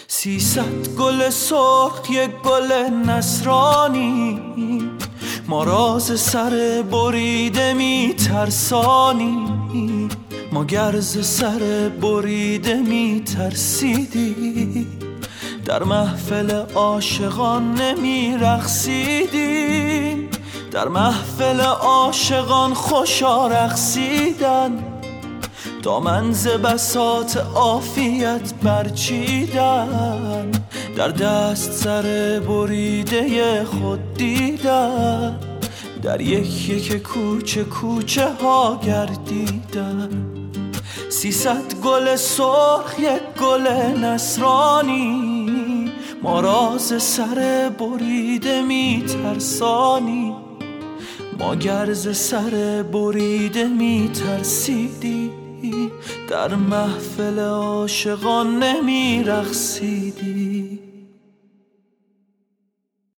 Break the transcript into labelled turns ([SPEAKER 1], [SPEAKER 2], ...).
[SPEAKER 1] 300 گل سرخ یک گل نصرانی، ما راز سر بریده می ترسانی. ما گرز سر بریده می ترسیدی، در محفل عاشقان نمی رقصیدیم. در محفل عاشقان خوشا رقصیدن، دامن ز بساط عافیت برچیدن. در دست سر بریده خود دیدن، در یک یک کوچه کوچه ها گردیدن. 300 گل سرخ یک گل نصرانی، ما راز سر بریده می ترسانی. ما گرز سر بریده می ترسیدی، در محفل عاشقان نمی رقصیدی.